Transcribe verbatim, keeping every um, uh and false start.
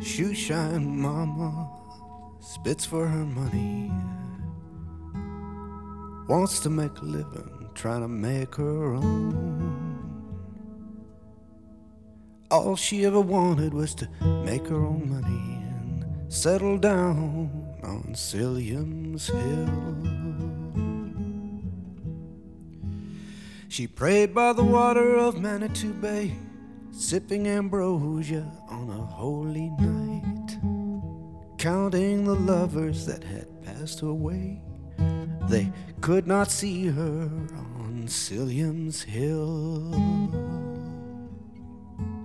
Shoeshine mama spits for her money, wants to make a living, trying to make her own. All she ever wanted was to make her own money and settle down on Silliams Hill. She prayed by the water of Manitou Bay, sipping ambrosia on a holy night, counting the lovers that had passed away. They could not see her on Silliams Hill.